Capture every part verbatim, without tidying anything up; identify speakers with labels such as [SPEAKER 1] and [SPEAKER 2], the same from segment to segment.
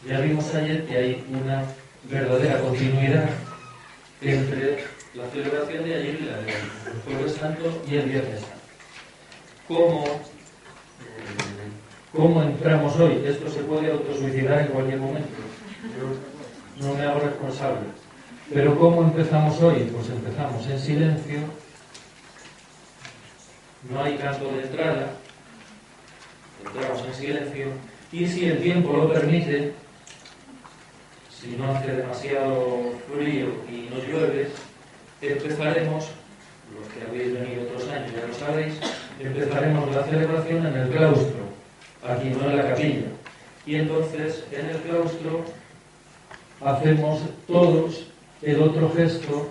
[SPEAKER 1] Ya vimos ayer que hay una verdadera continuidad entre la celebración de ayer y la de hoy, el Jueves Santo y el Viernes Santo. ¿Cómo, eh, ¿Cómo entramos hoy? Esto se puede autosuicidar en cualquier momento. Yo no me hago responsable. Pero ¿cómo empezamos hoy? Pues empezamos en silencio. No hay canto de entrada. Entramos en silencio. Y si el tiempo lo permite, si no hace demasiado frío y no llueve, empezaremos, los que habéis venido otros años ya lo sabéis, empezaremos la celebración en el claustro, aquí no en la capilla. Y entonces en el claustro hacemos todos el otro gesto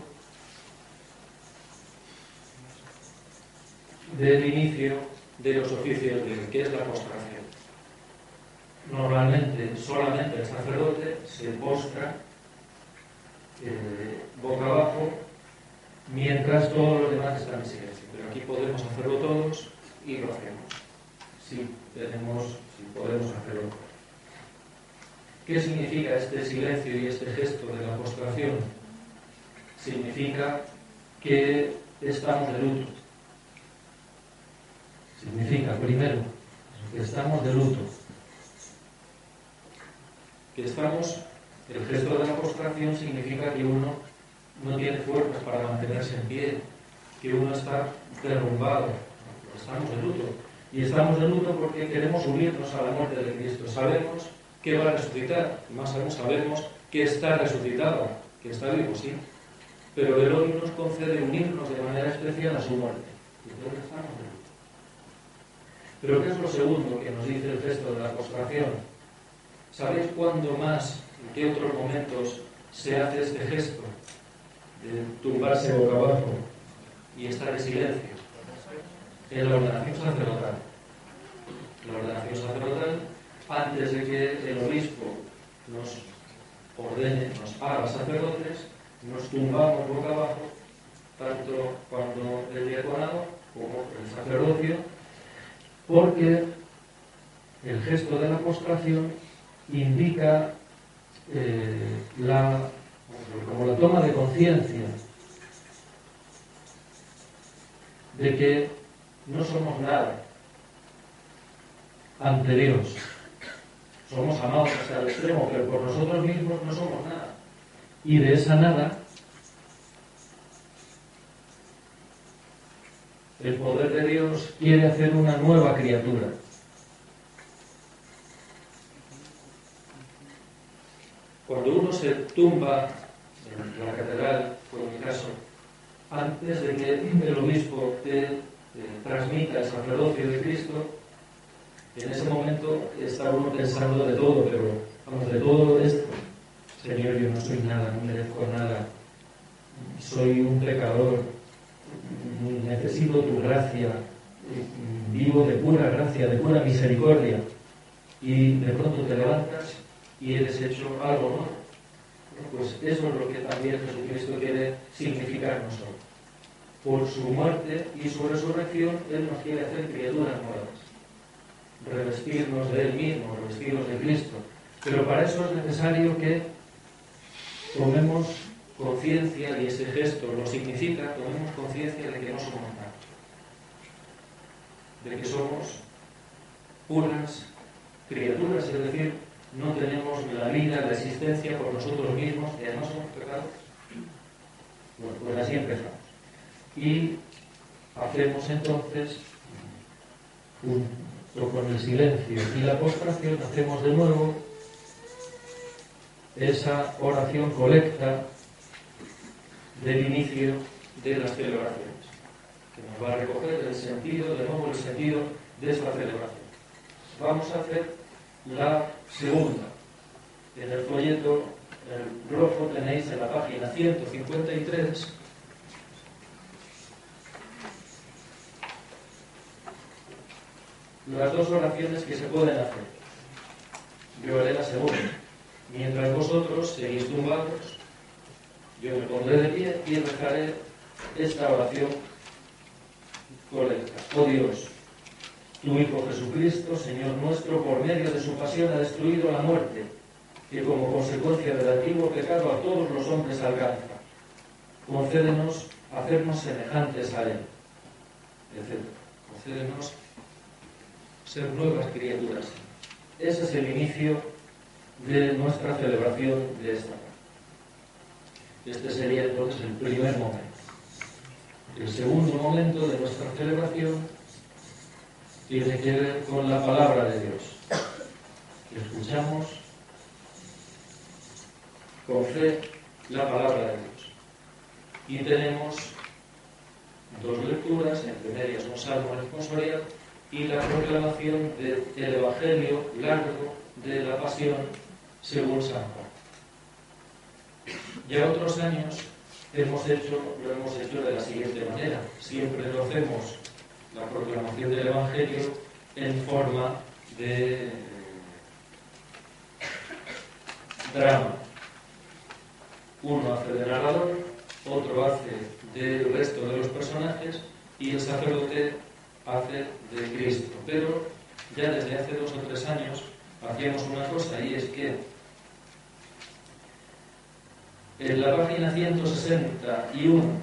[SPEAKER 1] del inicio de los oficios de que es la postración. Normalmente solamente el sacerdote se postra eh, boca abajo mientras todos los demás están en silencio. Pero aquí podemos hacerlo todos y lo hacemos. Si tenemos, si podemos hacerlo. ¿Qué significa este silencio y este gesto de la postración? Significa que estamos de luto. Significa, primero, que estamos de luto. Que estamos, el gesto de la postración significa que uno no tiene fuerzas para mantenerse en pie, que uno está derrumbado. Estamos de luto. Y estamos de luto porque queremos unirnos a la muerte de Cristo. Sabemos que va a resucitar, más aún sabemos que está resucitado, que está vivo, sí. Pero Él hoy nos concede unirnos de manera especial a su muerte. Y entonces estamos de luto. Pero ¿qué es lo segundo que nos dice el gesto de la postración? ¿Sabéis cuándo más, en qué otros momentos se hace este gesto de tumbarse boca abajo y estar en silencio? En la ordenación sacerdotal. La ordenación sacerdotal, antes de que el obispo nos ordene, nos haga sacerdotes, nos tumbamos boca abajo, tanto cuando el diaconado como el sacerdocio, porque el gesto de la postración indica eh, la, como la toma de conciencia de que no somos nada ante Dios. Somos amados hasta el extremo, pero por nosotros mismos no somos nada. Y de esa nada, el poder de Dios quiere hacer una nueva criatura. Cuando uno se tumba en la catedral, por mi caso, antes de que el obispo te eh, transmita el sacerdocio de Cristo, en ese momento está uno pensando de todo, pero vamos, de todo esto. Señor, yo no soy nada, no merezco nada, soy un pecador, necesito tu gracia, vivo de pura gracia, de pura misericordia. Y de pronto te levantas y eres hecho algo nuevo. Pues eso es lo que también Jesucristo quiere significarnos hoy. Por su muerte y su resurrección, Él nos quiere hacer criaturas nuevas. Revestirnos de Él mismo, revestirnos de Cristo. Pero para eso es necesario que tomemos conciencia, y ese gesto lo significa, tomemos conciencia de que no somos nada. De que somos puras criaturas, es decir, no tenemos la vida, la existencia por nosotros mismos, y además somos pecados. Bueno, pues así empezamos. Y hacemos entonces, junto con el silencio y la postración, hacemos de nuevo esa oración colecta del inicio de las celebraciones, que nos va a recoger el sentido, de nuevo el sentido de esta celebración. Vamos a hacer la segunda. En el folleto, el rojo, tenéis en la página ciento cincuenta y tres las dos oraciones que se pueden hacer. Yo haré la segunda. Mientras vosotros seguís tumbados, yo me pondré de pie y rezaré esta oración colecta. Oh Dios, tu Hijo Jesucristo, Señor nuestro, por medio de su pasión ha destruido la muerte que como consecuencia del antiguo pecado a todos los hombres alcanza. Concédenos hacernos semejantes a Él, etcétera. Concédenos ser nuevas criaturas. Ese es el inicio de nuestra celebración de esta tarde. Este sería entonces el primer momento. El segundo momento de nuestra celebración tiene que ver con la palabra de Dios. Escuchamos con fe la palabra de Dios. Y tenemos dos lecturas, entre medias un salmo responsorial y la proclamación del Evangelio largo de la Pasión según San Juan. Ya otros años hemos hecho, lo hemos hecho de la siguiente manera. Siempre lo hacemos, la proclamación del Evangelio, en forma de drama. Uno hace de narrador, otro hace del resto de los personajes y el sacerdote hace de Cristo. Pero ya desde hace dos o tres años hacíamos una cosa, y es que en la página ciento sesenta y uno,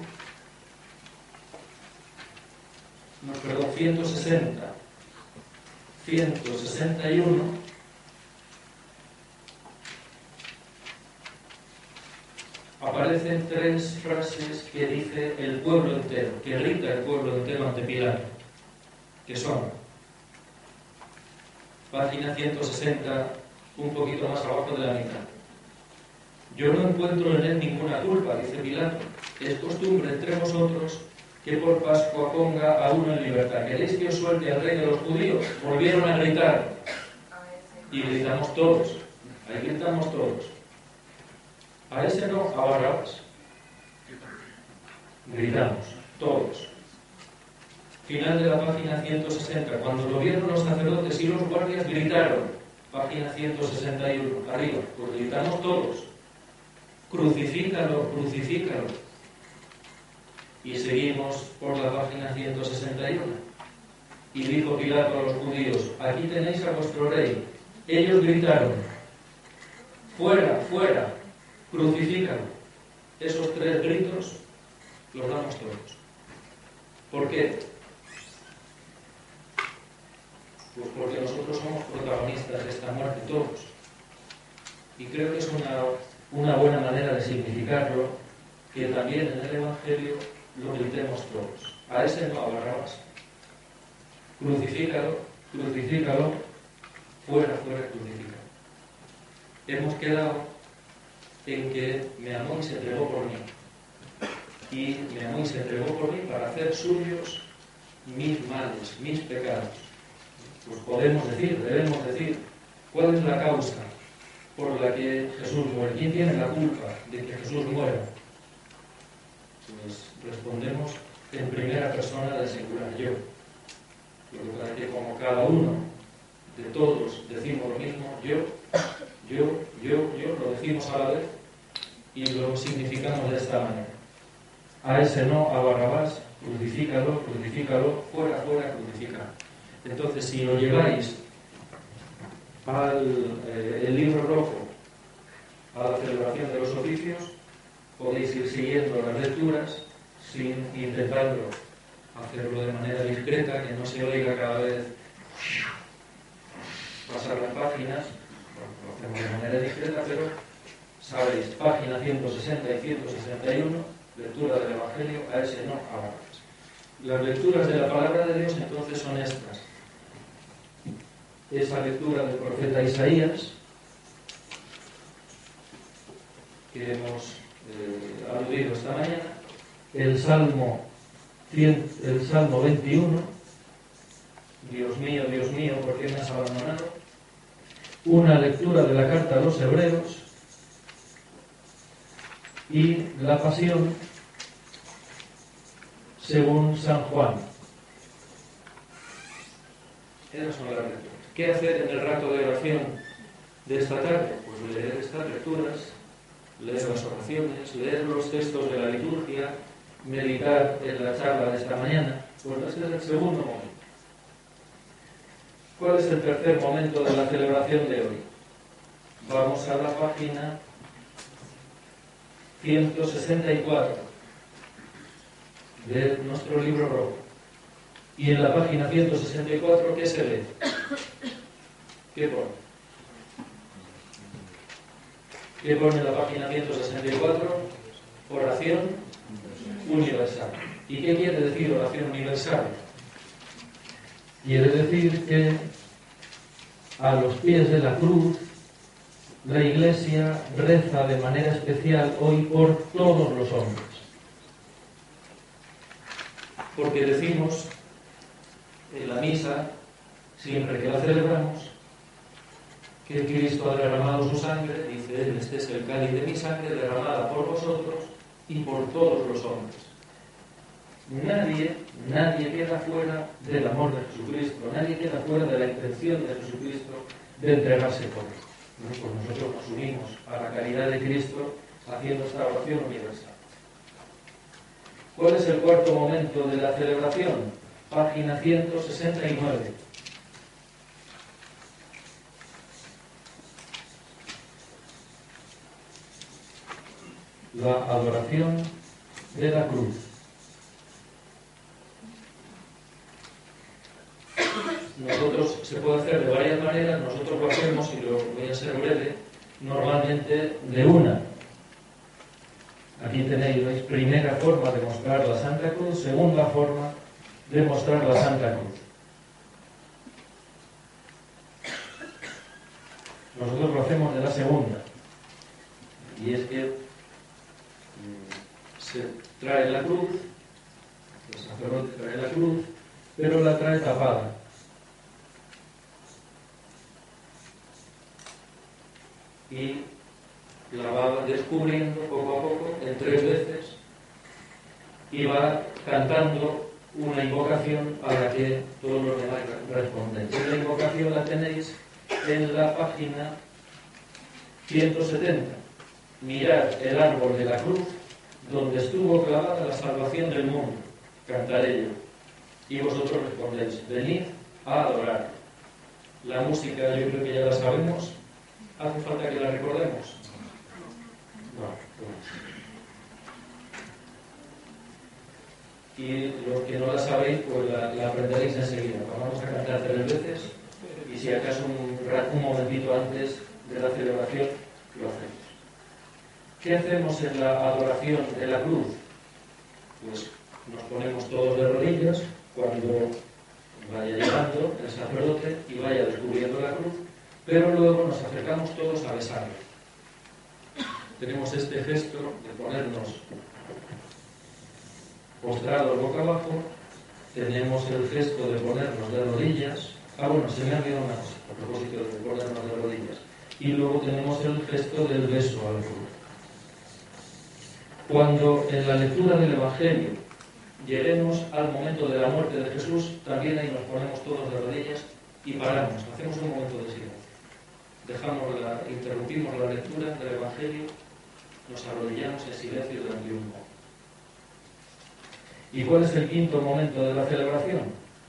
[SPEAKER 1] no, perdón, ciento sesenta, ciento sesenta y uno, aparecen tres frases que dice el pueblo entero, que grita el pueblo entero ante Pilato, que son, página ciento sesenta, un poquito más abajo de la mitad. Yo no encuentro en él ninguna culpa, dice Pilato. Es costumbre entre vosotros que por Pascua ponga a uno en libertad. ¿Queréis que os suelte al rey de los judíos? Volvieron a gritar. Y gritamos todos. Ahí gritamos todos. A ese no, a Barrabás. Gritamos, todos. Final de la página ciento sesenta. Cuando lo vieron los sacerdotes y los guardias, gritaron. Página ciento sesenta y uno, arriba. Pues gritamos todos. Crucifícalo, crucifícalo. Y seguimos por la página ciento sesenta y uno. Y dijo Pilato a los judíos, aquí tenéis a vuestro rey. Ellos gritaron, fuera, fuera, crucifícalo. Esos tres gritos los damos todos. ¿Por qué? Pues porque nosotros somos protagonistas de esta muerte todos. Y creo que es una, una buena manera de significarlo, que también en el Evangelio lo gritemos todos. A ese no, a Barrabás. Crucifícalo, crucifícalo, fuera, fuera, crucifícalo. Hemos quedado en que me amó y se entregó por mí. Y me amó y se entregó por mí para hacer suyos mis males, mis pecados. Pues podemos decir, debemos decir, ¿cuál es la causa por la que Jesús muere? ¿Quién tiene la culpa de que Jesús muera? Pues respondemos en primera persona del singular, yo. Lo que pasa es que como cada uno de todos decimos lo mismo, yo, yo, yo, yo, lo decimos a la vez y lo significamos de esta manera. A ese no, a Barrabás, crucifícalo, crucifícalo, fuera, fuera, crucifícalo. Entonces, si lo lleváis al eh, el libro rojo, a la celebración de los oficios, podéis ir siguiendo las lecturas sin intentando hacerlo de manera discreta, que no se oiga cada vez pasar las páginas. Lo hacemos de manera discreta, pero sabéis, página ciento sesenta y ciento sesenta y uno, lectura del Evangelio, a ese no, a Barrabás. Las lecturas de la palabra de Dios entonces son estas. Esa lectura del profeta Isaías, que hemos eh, aludido esta mañana, el Salmo, el Salmo veintiuno, Dios mío, Dios mío, ¿por qué me has abandonado? Una lectura de la carta a los Hebreos y la Pasión según San Juan. Esas son las lecturas. ¿Qué hacer en el rato de oración de esta tarde? Pues leer estas lecturas, leer las oraciones, leer los textos de la liturgia, meditar en la charla de esta mañana. Pues ese es el segundo momento. ¿Cuál es el tercer momento de la celebración de hoy? vamos a la página ciento sesenta y cuatro de nuestro libro rojo. Y en la página ciento sesenta y cuatro, ¿qué se lee? ¿Qué pone? ¿Qué pone en la página ciento sesenta y cuatro? Oración universal. ¿Y qué quiere decir oración universal? Quiere decir que a los pies de la cruz la Iglesia reza de manera especial hoy por todos los hombres. Porque decimos en la misa, siempre que la celebramos, que Cristo ha derramado su sangre, dice él, este es el cáliz de mi sangre derramada por vosotros y por todos los hombres. Nadie, nadie queda fuera del amor de Jesucristo, nadie queda fuera de la intención de Jesucristo de entregarse por él. Pues nosotros nos unimos a la caridad de Cristo haciendo esta oración universal. ¿Cuál es el cuarto momento de la celebración? Página ciento sesenta y nueve. La adoración de la cruz. Nosotros se puede hacer de varias maneras, nosotros lo hacemos, y lo voy a ser breve, normalmente de una. Aquí tenéis, ¿veis? Primera forma de mostrar la Santa Cruz, segunda forma de mostrar la Santa Cruz. Nosotros lo hacemos de la segunda, y es que se trae la cruz, el sacerdote trae la cruz, pero la trae tapada. Y la va descubriendo poco a poco, en tres veces, y va cantando una invocación a la que todos los demás responden. La invocación la tenéis en la página ciento setenta. Mirad el árbol de la cruz, donde estuvo clavada la salvación del mundo. Cantaré yo. Y vosotros respondéis, venid a adorar. La música yo creo que ya la sabemos. ¿Hace falta que la recordemos? No. Y los que no la sabéis, pues la, la aprenderéis enseguida. Vamos a cantar tres veces y si acaso un, un momentito antes de la celebración lo hacemos. ¿Qué hacemos en la adoración de la cruz? Pues nos ponemos todos de rodillas cuando vaya llegando el sacerdote y vaya descubriendo la cruz, pero luego nos acercamos todos a besarla. Tenemos este gesto de ponernos postrados boca abajo, tenemos el gesto de ponernos de rodillas. Ah, bueno, se me ha olvidado una cosa, a propósito de ponernos de rodillas. Y luego tenemos el gesto del beso a la cruz. Cuando en la lectura del Evangelio lleguemos al momento de la muerte de Jesús, también ahí nos ponemos todos de rodillas y paramos, hacemos un momento de silencio. Dejamos la, interrumpimos la lectura del Evangelio, nos arrodillamos en silencio durante un momento. ¿Y cuál es el quinto momento de la celebración?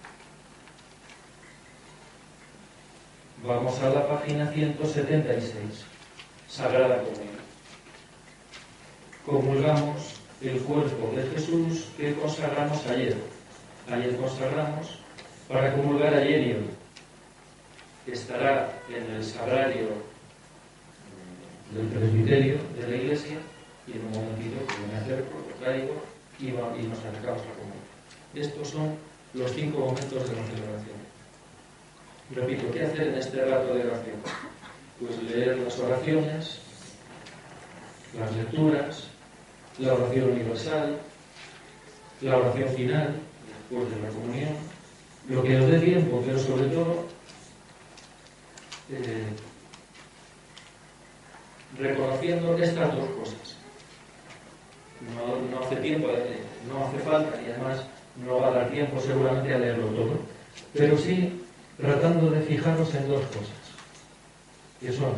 [SPEAKER 1] Vamos a la página ciento setenta y seis, Sagrada Comunión. Comulgamos el cuerpo de Jesús que consagramos ayer. Ayer consagramos para comulgar ayer y hoy. Estará en el sagrario del presbiterio de la iglesia y en un momentito que me acerco, lo traigo y, va, y nos acercamos a comunión. Estos son los cinco momentos de la celebración. Repito, ¿qué hacer en este rato de oración? Pues leer las oraciones, las lecturas, la oración universal, la oración final, después de la comunión, lo que os dé tiempo, pero sobre todo eh, reconociendo estas dos cosas. No, no hace tiempo, eh, no hace falta y además no va a dar tiempo seguramente a leerlo todo, pero sí tratando de fijaros en dos cosas, que son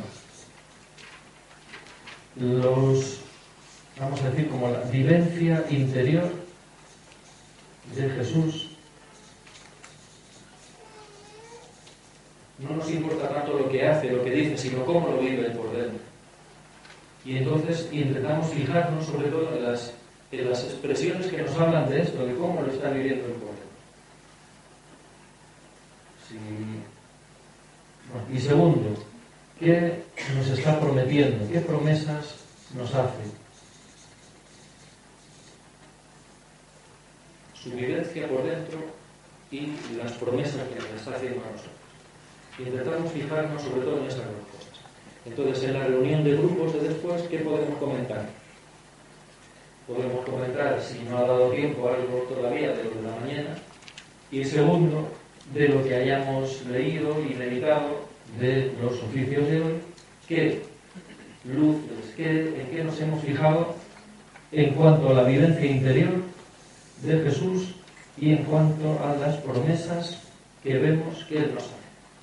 [SPEAKER 1] los, vamos a decir, como la vivencia interior de Jesús. No nos importa tanto lo que hace, lo que dice, tiene, sino cómo lo vive por dentro. Y entonces intentamos fijarnos sobre todo en las, en las expresiones que nos hablan de esto, de cómo lo está viviendo el por dentro. Sí. Bueno, y segundo, ¿qué nos está prometiendo? ¿Qué promesas nos hace? Su vivencia por dentro y las promesas que nos está haciendo a nosotros. Intentamos fijarnos sobre todo en esas dos cosas. Entonces, en la reunión de grupos de después, ¿qué podemos comentar? Podemos comentar, si no ha dado tiempo, algo todavía de lo de la mañana. Y segundo, de lo que hayamos leído y meditado de los oficios de hoy, qué luces, qué, en qué nos hemos fijado en cuanto a la vivencia interior de Jesús y en cuanto a las promesas que vemos que Él nos hace.